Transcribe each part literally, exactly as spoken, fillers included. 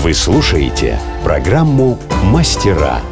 Вы слушаете программу «Мастера».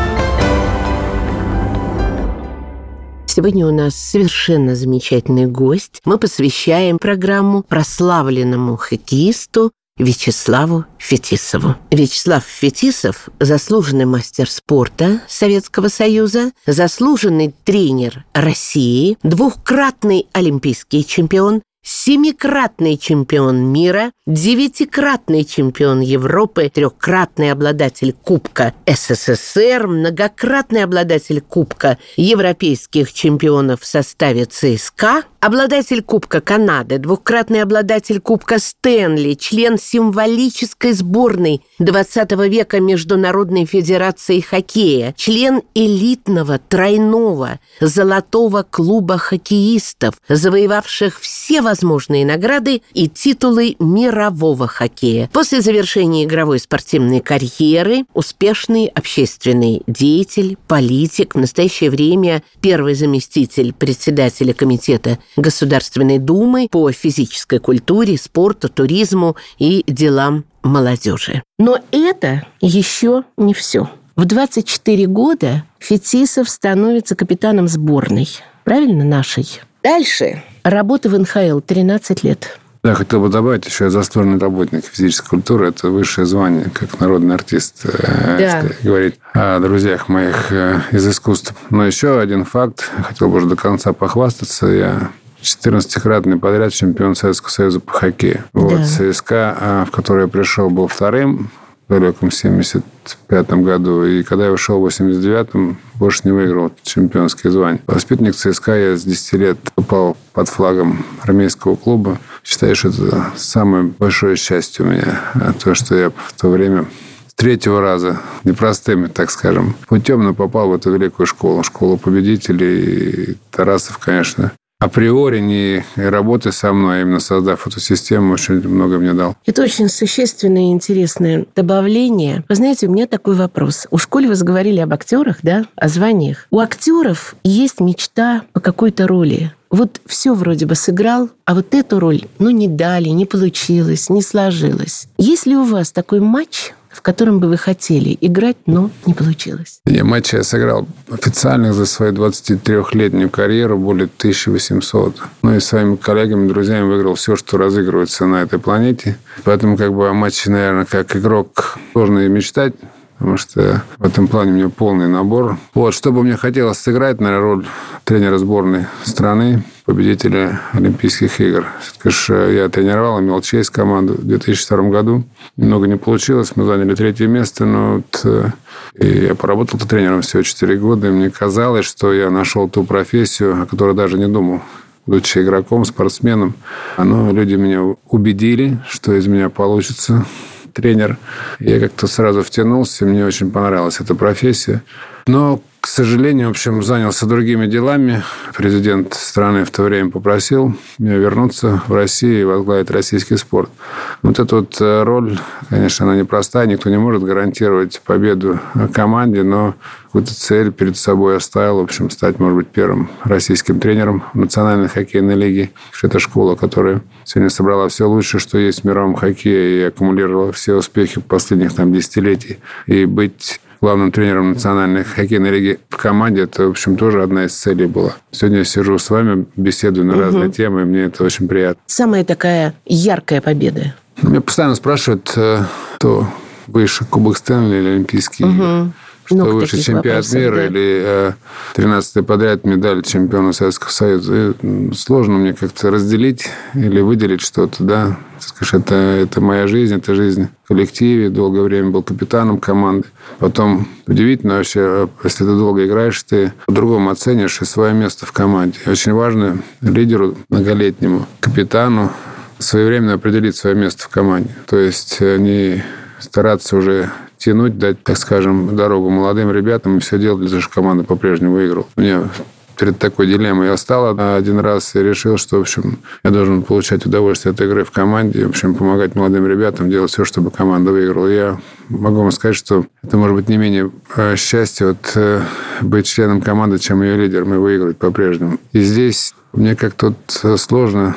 Сегодня у нас совершенно замечательный гость. Мы посвящаем программу прославленному хоккеисту Вячеславу Фетисову. Вячеслав Фетисов – заслуженный мастер спорта Советского Союза, заслуженный тренер России, двукратный олимпийский чемпион, семикратный чемпион мира, девятикратный чемпион Европы, трехкратный обладатель Кубка СССР, многократный обладатель Кубка европейских чемпионов в составе ЦСКА, обладатель Кубка Канады, двукратный обладатель Кубка Стэнли, член символической сборной двадцатого века Международной Федерации Хоккея, член элитного тройного золотого клуба хоккеистов, завоевавших все возможные награды и титулы мирового хоккея. После завершения игровой спортивной карьеры успешный общественный деятель, политик, в настоящее время первый заместитель председателя комитета Государственной Думы по физической культуре, спорту, туризму и делам молодежи. Но это еще не все. В двадцать четыре года Фетисов становится капитаном сборной, правильно, нашей. Дальше работа в эн ха эл тринадцать лет. Я хотел бы добавить еще заслуженный работник физической культуры. Это высшее звание, как народный артист, да. Если говорить о друзьях моих из искусств. Но еще один факт. Хотел бы уже до конца похвастаться. Я четырнадцатикратный подряд чемпион Советского Союза по хоккею. Да. Вот ЦСКА, в который я пришел, был вторым в далеком семьдесят пятом году. И когда я ушел в восемьдесят девятом, больше не выиграл чемпионские звания. Воспитанник ЦСКА, я с десяти лет попал под флагом армейского клуба. Считаю, что это самое большое счастье у меня. То, что я в то время с третьего раза, непростым, так скажем, путем, но попал в эту великую школу. Школу победителей. И Тарасов, конечно, априори не работая со мной, а именно создав эту систему, очень много мне дал. Это очень существенное и интересное добавление. Вы знаете, у меня такой вопрос. У школы вы заговорили об актерах, да? О званиях. У актеров есть мечта по какой-то роли. Вот все вроде бы сыграл, а вот эту роль, ну, не дали, не получилось, не сложилось. Есть ли у вас такой матч, в котором бы вы хотели играть, но не получилось? Я матчи я сыграл официальных за свою двадцатитрёхлетнюю карьеру более тысяча восемьсот. Ну и своими коллегами, друзьями выиграл все, что разыгрывается на этой планете. Поэтому как бы о матче, наверное, как игрок сложно и мечтать, потому что в этом плане у меня полный набор. Вот, что бы мне хотелось сыграть, наверное, роль тренера сборной страны, победителя Олимпийских игр. Все-таки я тренировал, имел честь команду в две тысячи втором году. Немного не получилось, мы заняли третье место, но вот, и я поработал тренером всего четыре года, и мне казалось, что я нашел ту профессию, о которой даже не думал. Будучи игроком, спортсменом, но люди меня убедили, что из меня получится тренер. Я как-то сразу втянулся, мне очень понравилась эта профессия. Но, к сожалению, в общем, занялся другими делами. Президент страны в то время попросил меня вернуться в Россию и возглавить российский спорт. Вот эта вот роль, конечно, она непростая. Никто не может гарантировать победу команде, но какую-то цель перед собой оставил. В общем, стать, может быть, первым российским тренером Национальной хоккейной лиги. Это школа, которая сегодня собрала все лучшее, что есть в мировом хоккее, и аккумулировала все успехи последних там десятилетий. И быть главным тренером Национальной хоккейной лиги в команде, это, в общем, тоже одна из целей была. Сегодня я сижу с вами, беседую на угу. разные темы, и мне это очень приятно. Самая такая яркая победа? Меня постоянно спрашивают, кто выше, Кубок Стэнли или Олимпийские угу. игры. Что Много выше, чемпионат вопросов, мира да. или тринадцатый подряд медаль чемпиона Советского Союза. И сложно мне как-то разделить или выделить что-то, да. Скажешь, это, это моя жизнь, это жизнь в коллективе. Долгое время был капитаном команды. Потом удивительно вообще, если ты долго играешь, ты по-другому оценишь и свое место в команде. Очень важно лидеру многолетнему, капитану своевременно определить свое место в команде. То есть не стараться уже тянуть, дать, так скажем, дорогу молодым ребятам и все делать, для того, чтобы команда по-прежнему выиграла. У меня перед такой дилеммой я встал один раз и решил, что, в общем, я должен получать удовольствие от игры в команде, в общем, помогать молодым ребятам, делать все, чтобы команда выиграла. Я могу вам сказать, что это может быть не менее счастье вот, быть членом команды, чем ее лидером и выиграть по-прежнему. И здесь мне как-то сложно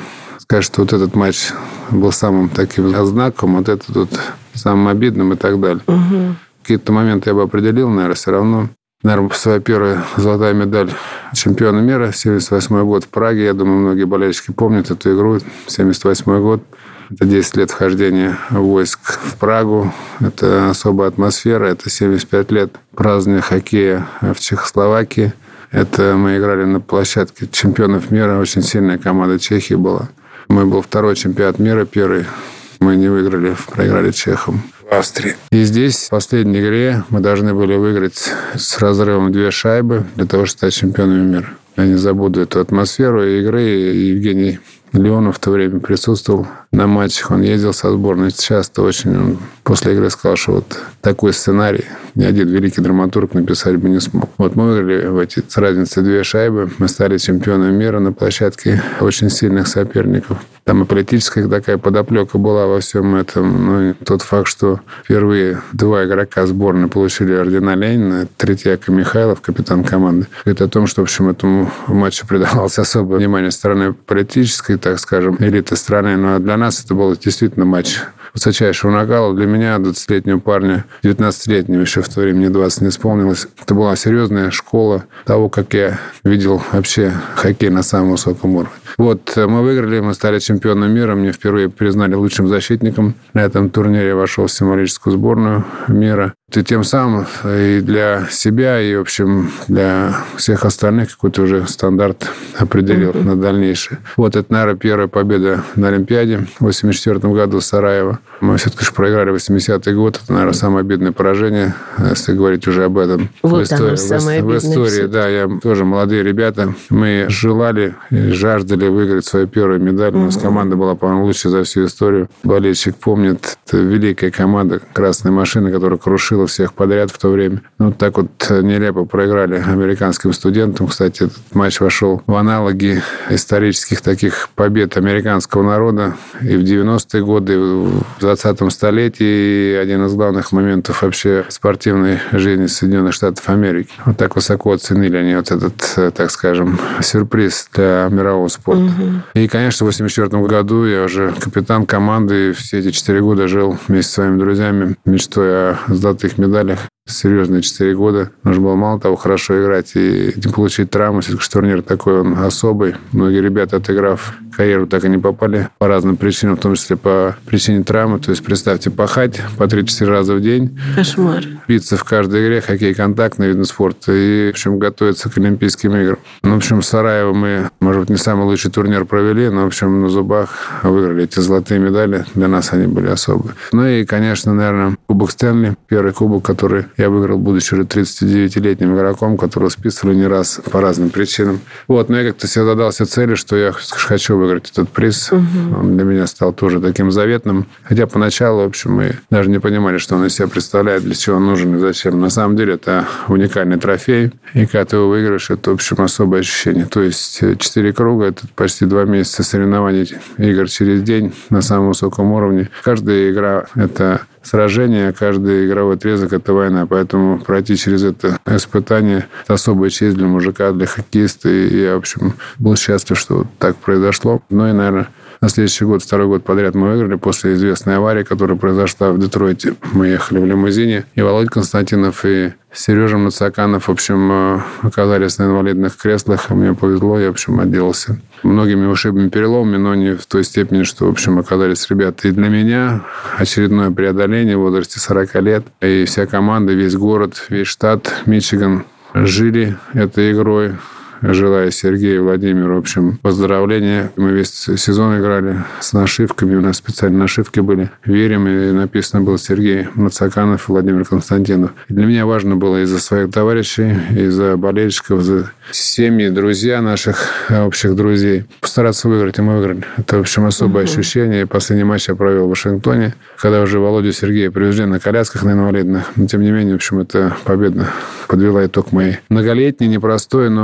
сказать, что вот этот матч был самым таким знаковым, вот этот вот самым обидным и так далее. Угу. Какие-то моменты я бы определил, наверное, все равно. Наверное, своя первая золотая медаль чемпиона мира, семьдесят восьмой год в Праге. Я думаю, многие болельщики помнят эту игру. семьдесят восьмой год. Это десять лет вхождения войск в Прагу. Это особая атмосфера. Это семьдесят пять лет празднования хоккея в Чехословакии. Это мы играли на площадке чемпионов мира. Очень сильная команда Чехии была. Мы был второй чемпионат мира, первый. Мы не выиграли, проиграли чехам в Австрии. И здесь, в последней игре, мы должны были выиграть с разрывом две шайбы для того, чтобы стать чемпионами мира. Я не забуду эту атмосферу игры. Евгений Леонов в то время присутствовал на матчах. Он ездил со сборной часто очень. Он после игры сказал, что вот такой сценарий ни один великий драматург написать бы не смог. Вот мы выиграли в эти с разницей две шайбы. Мы стали чемпионами мира на площадке очень сильных соперников. Там и политическая такая подоплека была во всем этом. Ну, тот факт, что впервые два игрока сборной получили ордена Ленина. Третьяк и Михайлов, капитан команды. Это о том, что, в общем, этому матчу придавалось особое внимание со стороны политической, так скажем, элиты страны. Но для нас это был действительно матч высочайшего накала. Для меня, двадцатилетнего парня, девятнадцатилетнего, еще в то время мне двадцать не исполнилось, это была серьезная школа того, как я видел вообще хоккей на самом высоком уровне. Вот, мы выиграли, мы стали чемпионом мира. Мне впервые признали лучшим защитником. На этом турнире я вошел в символическую сборную мира. И тем самым и для себя, и, в общем, для всех остальных какой-то уже стандарт определил mm-hmm. на дальнейшее. Вот это, наверное, первая победа на Олимпиаде в восемьдесят четвёртом году в Сараево. Мы все-таки же проиграли восьмидесятый год. Это, наверное, самое обидное поражение, если говорить уже об этом. Вот в истории, оно, самое в, в истории, все. да, я тоже молодые ребята. Мы желали и жаждали выиграть свою первую медаль. У нас mm-hmm. команда была, по-моему, лучшей за всю историю. Болельщик помнит. Это великая команда «Красная машина», которая крушила всех подряд в то время. Ну, так вот нелепо проиграли американским студентам. Кстати, этот матч вошел в аналоги исторических таких побед американского народа и в девяностые годы, и в двадцатом столетии. И один из главных моментов вообще спортивной жизни Соединенных Штатов Америки. Вот так высоко оценили они вот этот, так скажем, сюрприз для мирового спорта. Угу. И, конечно, в восемьдесят четвёртом году я уже капитан команды, и все эти четыре года жил вместе со своими друзьями, мечтой о золотых медалях. Серьезные четыре года. Нужно было мало того хорошо играть и не получить травму. Все-таки турнир такой, он особый. Многие ребята, отыграв карьеру, так и не попали по разным причинам, в том числе по причине травмы. То есть, представьте, пахать по три-четыре раза в день. Кошмар. Биться в каждой игре, хоккей контактный вид спорта. И, в общем, готовиться к Олимпийским играм. Ну, в общем, в Сараево мы, может быть, не самый лучший турнир провели, но, в общем, на зубах выиграли эти золотые медали. Для нас они были особые. Ну и, конечно, наверное, Кубок Стэнли. Первый кубок, который я выиграл, будучи уже тридцатидевятилетним игроком, которого списывали не раз по разным причинам. Вот, но я как-то себе задался целью, что я хочу выиграть этот приз. Угу. Он для меня стал тоже таким заветным. Хотя поначалу, в общем, мы даже не понимали, что он из себя представляет, для чего он нужен и зачем. На самом деле, это уникальный трофей. И когда ты его выиграешь, это, в общем, особое ощущение. То есть, четыре круга – это почти два месяца соревнований, игр через день на самом высоком уровне. Каждая игра – это сражение, каждый игровой отрезок – это война. Поэтому пройти через это испытание – это особая честь для мужика, для хоккеиста. И я, в общем, был счастлив, что вот так произошло. Ну и, наверное, на следующий год, второй год подряд мы выиграли после известной аварии, которая произошла в Детройте. Мы ехали в лимузине, и Володя Константинов, и Сережа Мацаканов, в общем, оказались на инвалидных креслах. Мне повезло, я, в общем, отделался многими ушибами, переломами, но не в той степени, что, в общем, оказались ребята. И для меня очередное преодоление в возрасте сорока лет. И вся команда, весь город, весь штат Мичиган жили этой игрой. Желаю Сергею и Владимиру, в общем, поздравления. Мы весь сезон играли с нашивками. У нас специальные нашивки были. Верим, и написано было Сергей Мацаканов и Владимир Константинов. И для меня важно было и за своих товарищей, и за болельщиков, за семьи, друзья наших общих друзей. Постараться выиграть, и мы выиграли. Это, в общем, особое угу. ощущение. Последний матч я провел в Вашингтоне, когда уже Володю и Сергея привезли на колясках, на инвалидных. Но, тем не менее, в общем, эта победа подвела итог моей многолетней, непростой, но, в общем, интересной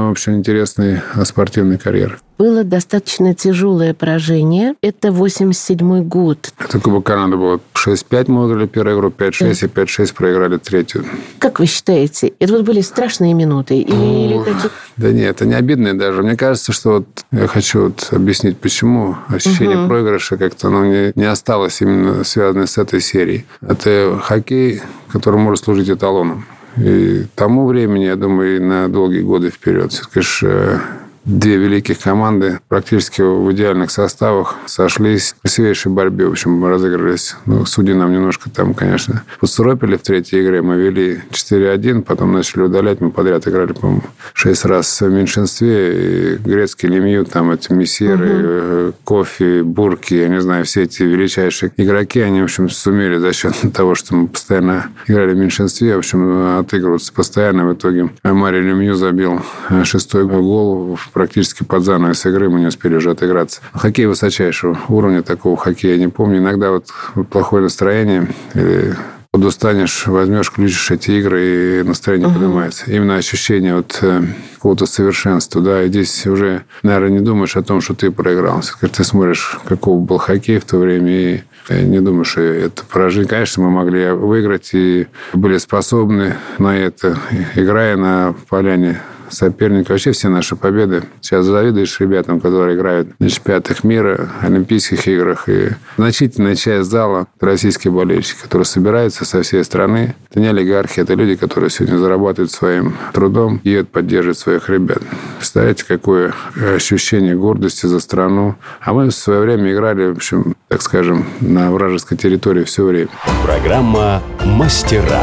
интересной спортивной карьеры. Было достаточно тяжелое поражение. Это восемьдесят седьмой год. Это Кубок Канады было шесть пять, мы выиграли первую игру, пять шесть, да. И пять шесть проиграли третью. Как вы считаете, это вот были страшные минуты? Или, или какие... Да нет, это не обидные даже. Мне кажется, что вот я хочу вот объяснить, почему ощущение угу. проигрыша как-то оно не, не осталось именно связанное с этой серией. Это хоккей, который может служить эталоном. И тому времени, я думаю, и на долгие годы вперед. Все-таки же две великих команды практически в идеальных составах сошлись в красивейшей борьбе. В общем, мы разыгрывались. Ну, судьи нам немножко там, конечно, поцарапали в третьей игре. Мы вели четыре один, потом начали удалять. Мы подряд играли, по-моему, шесть раз в меньшинстве. И грецкий Лемью, там эти мессиры, угу. Кофе, Бурки, я не знаю, все эти величайшие игроки, они, в общем, сумели за счет того, что мы постоянно играли в меньшинстве, в общем, отыгрываться постоянно. В итоге Марио Лемью забил шестой гол практически под занавес игры, мы не успели уже отыграться. Хоккей высочайшего уровня, такого хоккея я не помню. Иногда вот плохое настроение или подустанешь, возьмешь, включишь эти игры, и настроение uh-huh. поднимается. Именно ощущение вот какого-то совершенства, да, и здесь уже, наверное, не думаешь о том, что ты проиграл. Когда ты смотришь, каков был хоккей в то время, и не думаешь, что это поражение. Конечно, мы могли выиграть и были способны на это, играя на поляне соперника. Вообще все наши победы. Сейчас завидуешь ребятам, которые играют на чемпионатах мира, Олимпийских играх. И значительная часть зала – российские болельщики, которые собираются со всей страны. Это не олигархи, это люди, которые сегодня зарабатывают своим трудом и поддерживают своих ребят. Представляете, какое ощущение гордости за страну. А мы в свое время играли, в общем, так скажем, на вражеской территории все время. Программа «Мастера».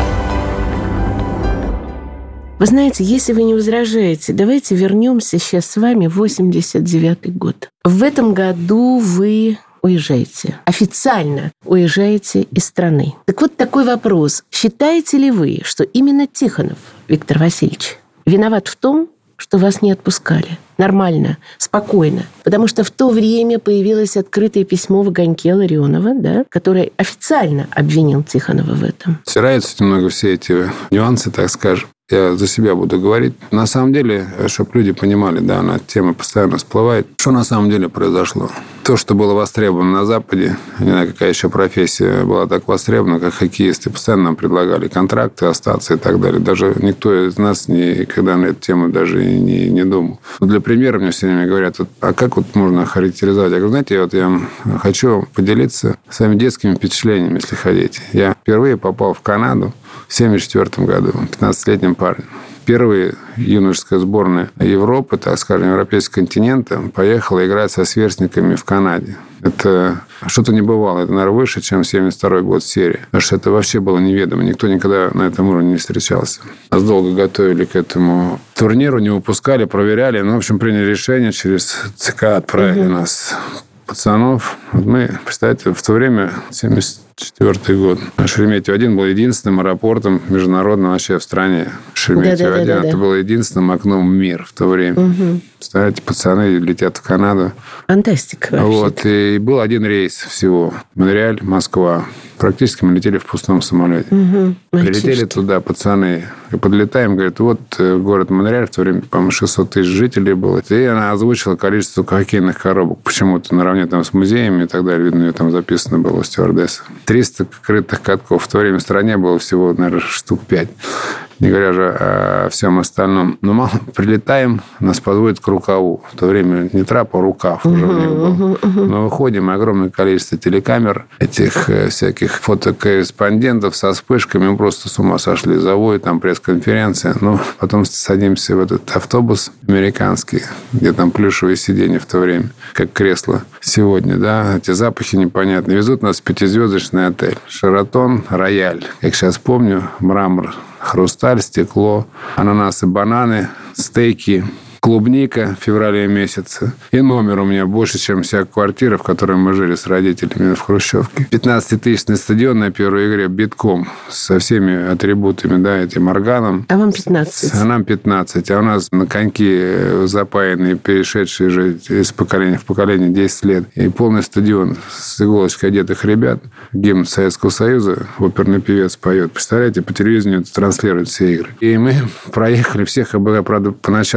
Вы знаете, если вы не возражаете, давайте вернемся сейчас с вами в восемьдесят девятый год. В этом году вы уезжаете. Официально уезжаете из страны. Так вот такой вопрос. Считаете ли вы, что именно Тихонов Виктор Васильевич виноват в том, что вас не отпускали? Нормально, спокойно. Потому что в то время появилось открытое письмо в «Огоньке» Ларионова, да, которое официально обвинил Тихонова в этом. Стираются немного все эти нюансы, так скажем. Я за себя буду говорить. На самом деле, чтобы люди понимали, да, она тема постоянно всплывает. Что на самом деле произошло? То, что было востребовано на Западе, не знаю, какая еще профессия была так востребована, как хоккеисты, постоянно нам предлагали контракты, остаться и так далее. Даже никто из нас никогда на эту тему даже и не, не думал. Но для примера мне все время говорят, вот, а как вот можно характеризовать? Я говорю, знаете, вот я хочу поделиться своими детскими впечатлениями, если хотите. Я впервые попал в Канаду в семьдесят четвёртом году, пятнадцатилетним парнем. Впервые юношеская сборная Европы, так скажем, европейского континента поехала играть со сверстниками в Канаде. Это что-то небывалое. Это, наверное, выше, чем семьдесят второй год серии. Потому что это вообще было неведомо. Никто никогда на этом уровне не встречался. Нас долго готовили к этому турниру, не выпускали, проверяли. Ну, в общем, приняли решение, через ЦК отправили угу. нас, пацанов. Вот мы, представьте, в то время, семьдесят четвёртый год. Шереметьево один был единственным аэропортом международным вообще в стране. Шереметьево один. Это было единственным окном в мир в то время. Угу. Представляете, пацаны летят в Канаду. Фантастика вообще. Вот. И был один рейс всего. Монреаль, Москва. Практически мы летели в пустом самолете. Угу. Прилетели туда пацаны. И подлетаем, говорят, вот город Монреаль, в то время, по-моему, шестьсот тысяч жителей было. И она озвучила количество хоккейных коробок. Почему-то наравне там с музеями и так далее. Видно, у нее там записано было стюардесса. триста крытых катков. В то время в стране было всего, наверное, штук пять. Не говоря же о всем остальном. Но мало прилетаем, нас подводят к рукаву. В то время не трап, а рукав уже uh-huh, у них был. Uh-huh, uh-huh. Мы выходим, огромное количество телекамер, этих всяких фотокорреспондентов со вспышками. Мы просто с ума сошли. Заводят, там пресс-конференция. Ну, потом садимся в этот автобус американский, где там плюшевые сиденья в то время, как кресло сегодня, да. Эти запахи непонятные. Везут нас в пятизвездочный отель. Шератон, Рояль. Как сейчас помню, мрамор, хрусталь, стекло, ананасы, бананы, стейки, клубника в феврале месяце. И номер у меня больше, чем вся квартира, в которой мы жили с родителями в Хрущевке. пятнадцатитысячный стадион на первой игре битком со всеми атрибутами, да, этим органом. А вам пятнадцать? А нам пятнадцать. А у нас на коньки запаянные, перешедшие же из поколения в поколение десять лет. И полный стадион с иголочкой одетых ребят. Гимн Советского Союза, оперный певец поет. Представляете, по телевидению транслируют все игры. И мы проехали всех, правда, поначалу многие требовали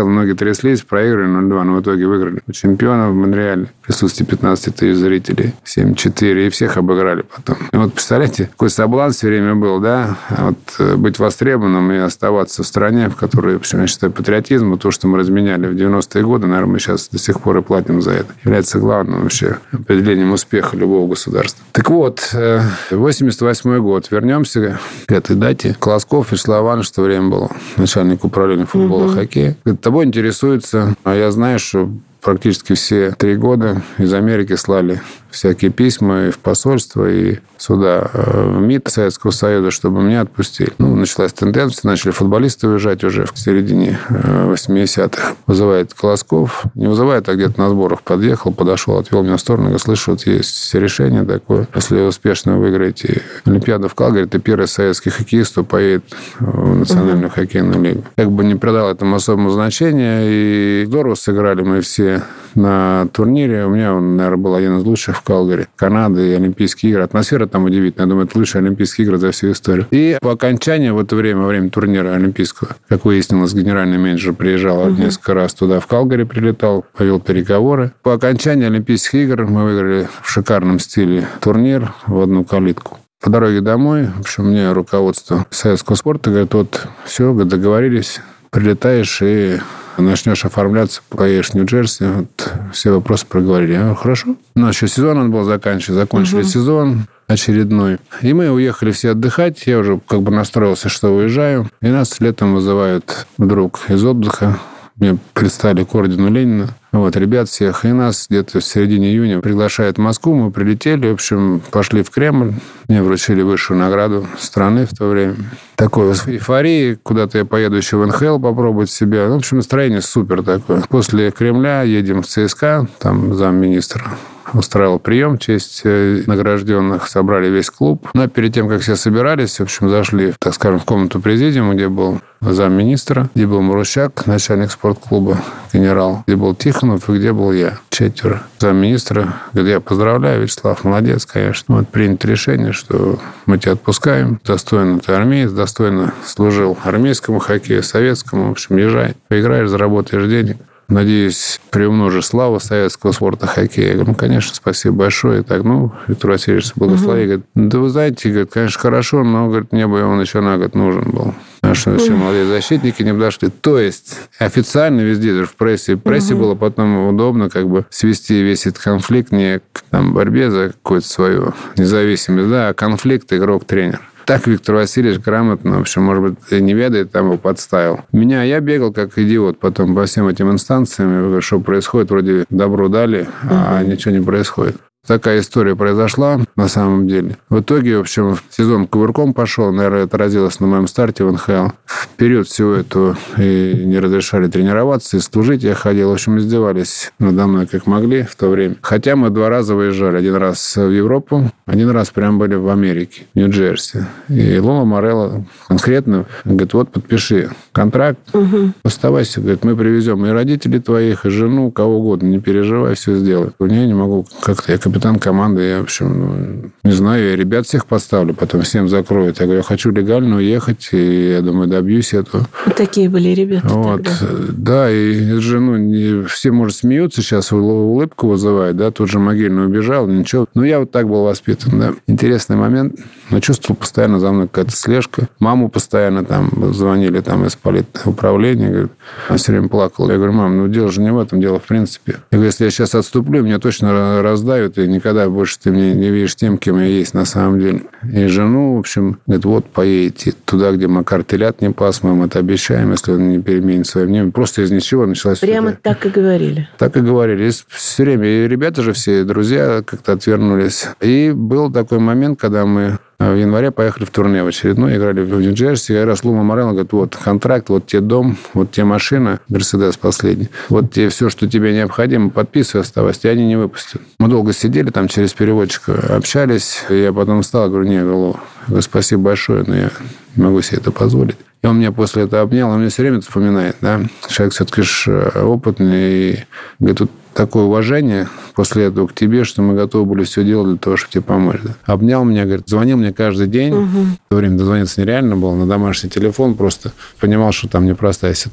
тряслись, проиграли ноль-два, но в итоге выиграли у чемпионов в Монреале. В присутствии пятнадцати тысяч зрителей. семь-четыре. И всех обыграли потом. И вот, представляете, какой соблазн все время был, да? Вот быть востребованным и оставаться в стране, в которой, в общем, я считаю, патриотизм, то, что мы разменяли в девяностые годы, наверное, мы сейчас до сих пор и платим за это. Является главным вообще определением успеха любого государства. Так вот, восемьдесят восьмой год. Вернемся к этой дате. Колосков Вячеслав Иванович в то время был начальник управления футбола, угу. хоккея. Говорит, тобой интересуется, а я знаю, что практически все три года из Америки слали всякие письма и в посольство, и сюда, в МИД Советского Союза, чтобы меня отпустили. Ну, началась тенденция, начали футболисты уезжать уже в середине восьмидесятых. Вызывает Колосков. Не вызывает, а где-то на сборах подъехал, подошел, отвел меня в сторону, говорит, слышу, вот есть решение такое. Если успешно выиграете Олимпиаду в Калгари, ты первый советский хоккеист, кто поедет в Национальную угу. хоккейную лигу. Как бы не придал этому особому значения, и здорово сыграли мы все на турнире. У меня он, наверное, был один из лучших в Калгари. Канада и Олимпийские игры. Атмосфера там удивительная. Я думаю, это лучшие Олимпийские игры за всю историю. И по окончании в это время, во время турнира Олимпийского, как выяснилось, генеральный менеджер приезжал угу. несколько раз туда, в Калгари прилетал, повел переговоры. По окончании Олимпийских игр мы выиграли в шикарном стиле турнир в одну калитку. По дороге домой, в общем, мне руководство советского спорта говорит, вот, все, договорились, прилетаешь и начнешь оформляться, поедешь в Нью-Джерси, вот, все вопросы проговорили. Я говорю, хорошо. У нас еще сезон надо было заканчивать. Закончили угу. сезон очередной. И мы уехали все отдыхать. Я уже как бы настроился, что уезжаю. И нас летом вызывают вдруг из отдыха. Мне представили к ордену Ленина. Вот, ребят всех. И нас где-то в середине июня приглашают в Москву. Мы прилетели, в общем, пошли в Кремль. Мне вручили высшую награду страны в то время. Такой эйфории. Куда-то я поеду еще в эн ха эл попробовать себя. Ну, в общем, настроение супер такое. После Кремля едем в ЦСКА. Там замминистра устраивал прием в честь награжденных, собрали весь клуб. Но перед тем, как все собирались, в общем, зашли, так скажем, в комнату президиума, где был замминистра, где был Марущак, начальник спортклуба, генерал, где был Тихонов и где был я. Четверо. Замминистра говорит, я поздравляю, Вячеслав, молодец, конечно. Вот принято решение, что мы тебя отпускаем. Достойно ты армеец, достойно служил армейскому хоккею, советскому. В общем, езжай, поиграешь, заработаешь денег. Надеюсь, приумножишь славу советского спорта хоккея. Я говорю, ну, конечно, спасибо большое. И так, ну, Виктор Васильевич, благослови. Угу. Говорит, да вы знаете, говорит, конечно, хорошо, но, говорит, мне бы он еще на год нужен был. Потому что все молодые защитники не подошли. То есть официально везде, даже в прессе. В прессе угу. было потом удобно как бы свести весь этот конфликт не к там, борьбе за какую-то свою независимость, да, а конфликт игрок-тренер. Так Виктор Васильевич грамотно, в общем, может быть, не ведает, там его подставил. Меня, я бегал как идиот потом по всем этим инстанциям, что происходит, вроде добро дали, а угу. ничего не происходит. Такая история произошла на самом деле. В итоге, в общем, сезон кувырком пошел. Наверное, это отразилось на моем старте в эн ха эл. В период всего этого и не разрешали тренироваться, и служить я ходил. В общем, издевались надо мной как могли в то время. Хотя мы два раза выезжали. Один раз в Европу, один раз прям были в Америке, в Нью-Джерси. И Лола Морелло конкретно говорит, вот подпиши контракт, угу. оставайся. Говорит, мы привезем и родителей твоих, и жену, кого угодно, не переживай, все сделаем. Я не могу как-то, я капитан команды, я, в общем, ну, не знаю, я ребят всех поставлю, потом всем закроют. Я говорю, я хочу легально уехать, и я думаю, добьюсь этого. Такие были ребята вот. Тогда. Да, и жену, не, все, может, смеются сейчас, улыбку вызывают, да, тут же Могильный убежал, ничего. Но я вот так был воспитан, да. Интересный момент. Но чувствовал постоянно за мной какая-то слежка. Маму постоянно там звонили там из политуправления, говорит, она все время плакала. Я говорю, мам, ну дело же не в этом, дело в принципе. Я говорю, если я сейчас отступлю, меня точно раздавят, и никогда больше ты меня не видишь тем, кем я есть на самом деле. И жену, в общем, говорит, вот поедете туда, где Макар телят не пас, мы им это обещаем, если он не переменит свое мнение. Просто из ничего началась... Прямо так и говорили? Так и говорили. И все время. И ребята же все, друзья как-то отвернулись. И был такой момент, когда мы в январе поехали в турне в очередной, играли в Нью-Джерси. И раз Лума Морелло говорит, вот контракт, вот тебе дом, вот тебе машина, Мерседес последний, вот тебе все, что тебе необходимо, подписывай, оставайся, и они не выпустят. Мы долго сидели там, через переводчика общались. И я потом встал, говорю, не, говорю, спасибо большое, но я не могу себе это позволить. И он меня после этого обнял, он мне все время это вспоминает, да. Человек все-таки опытный, и говорит, тут такое уважение после этого к тебе, что мы готовы были все делать для того, чтобы тебе помочь. Да. Обнял меня, говорит, звонил мне каждый день. Угу. В то время дозвониться нереально было, на домашний телефон, просто понимал, что там непростая ситуация.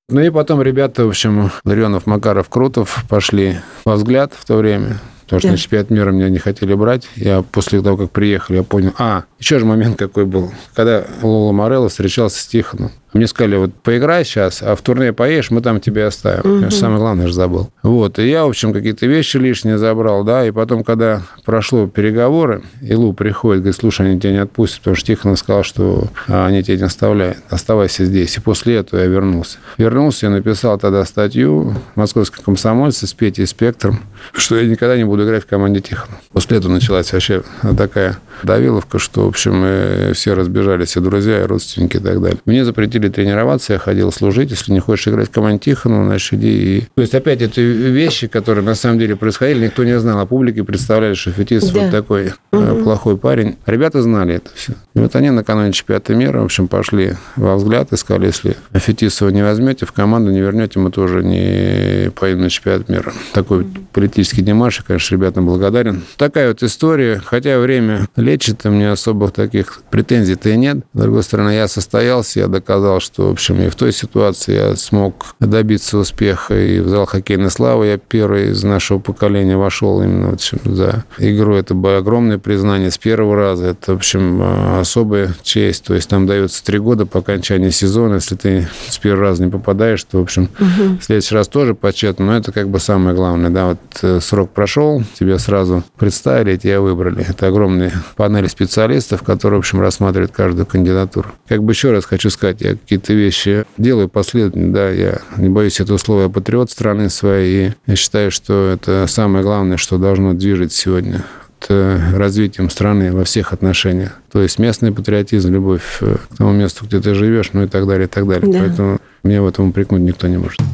Ну и потом ребята, в общем, Ларионов, Макаров, Крутов пошли во «Взгляд» в то время. Потому что Да. на чемпионат мира меня не хотели брать. Я после того, как приехал, я понял... А, еще же момент какой был. Когда Лола Морелло встречался с Тихоном. Мне сказали, вот поиграй сейчас, а в турне поедешь, мы там тебя оставим. Угу. Я же самое главное же забыл. Вот, и я, в общем, какие-то вещи лишние забрал, да, и потом, когда прошло переговоры, Илу приходит, говорит, слушай, они тебя не отпустят, потому что Тихонов сказал, что они тебя не оставляют, оставайся здесь. И после этого я вернулся. Вернулся, я написал тогда статью в «Московском комсомольце» с Петей Спектром, что я никогда не буду играть в команде Тихонова. После этого началась вообще такая давиловка, что, в общем, все разбежались, и друзья, и родственники, и так далее. Мне запретили тренироваться, я ходил служить. Если не хочешь играть в команде Тихонова, значит, иди. И... То есть, опять, это вещи, которые на самом деле происходили, никто не знал. А публике представляли, что Фетисов да. вот такой угу. плохой парень. Ребята знали это все. И вот они накануне чемпионата мира, в общем, пошли во «Взгляд» и сказали, если Фетисова не возьмете, в команду не вернете, мы тоже не поедем на чемпионат мира. Такой политический демарш, я, конечно, ребятам благодарен. Такая вот история. Хотя время лечит, и мне особых таких претензий-то и нет. С другой стороны, я состоялся, я доказал, что, в общем, и в той ситуации я смог добиться успеха. И в зал хоккейной славы я первый из нашего поколения вошел именно, в общем, за игру. Это было огромное признание с первого раза. Это, в общем, особая честь. То есть там дается три года по окончании сезона. Если ты с первого раза не попадаешь, то, в общем, угу. в следующий раз тоже почетно. Но это как бы самое главное. Да, вот срок прошел, тебя сразу представили, и тебя выбрали. Это огромная панель специалистов, которые, в общем, рассматривают каждую кандидатуру. Как бы еще раз хочу сказать, я какие-то вещи делаю последовательно, да, я не боюсь этого слова, я патриот страны своей, и я считаю, что это самое главное, что должно движить сегодня развитием страны во всех отношениях. То есть местный патриотизм, любовь к тому месту, где ты живешь, ну и так далее, и так далее. Да. Поэтому меня в этом упрекнуть никто не может.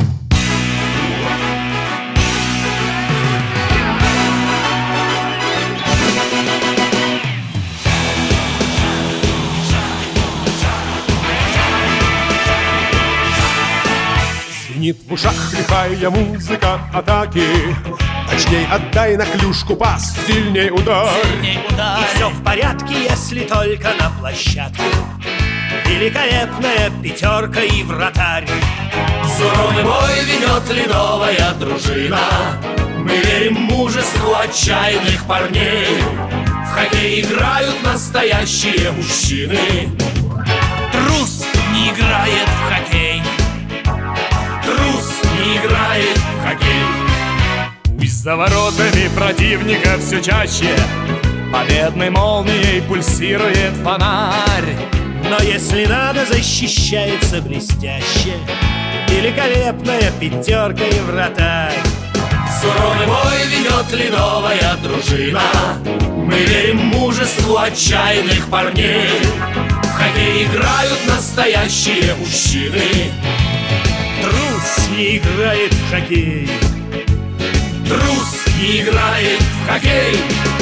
Звенит в ушах лихая музыка атаки. Точней отдай на клюшку пас, сильней удар. Сильней удар. И все в порядке, если только на площадке. Великолепная пятерка и вратарь. Суровый бой ведет ледовая дружина. Мы верим мужеству отчаянных парней. В хоккей играют настоящие мужчины. Трус не играет в хоккей. Трус не играет в хоккей. Пусть за воротами противника все чаще победной молнией пульсирует фонарь. Но если надо, защищается блестяще великолепная пятерка и вратарь. Суровый бой ведет ледовая дружина. Мы верим мужеству отчаянных парней. В хоккей играют настоящие мужчины. Трус не играет в хоккей. Трус не играет в хоккей.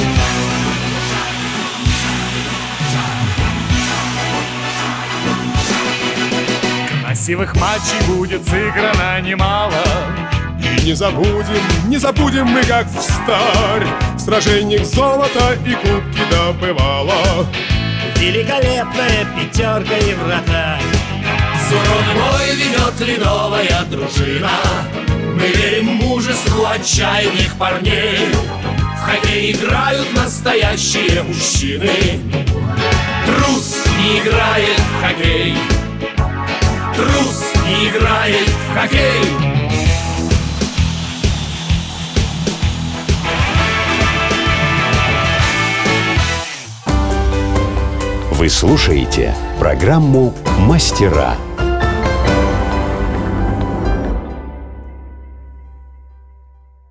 Красивых матчей будет сыграно немало. И не забудем, не забудем мы, как встарь, в сражениях золото и кубки добывала великолепная пятерка и вратарь. Суровый бой ведет ледовая дружина. Мы верим мужеству отчаянных парней. В хоккей играют настоящие мужчины. Трус не играет в хоккей. Трус не играет в хоккей. Вы слушаете программу «Мастера».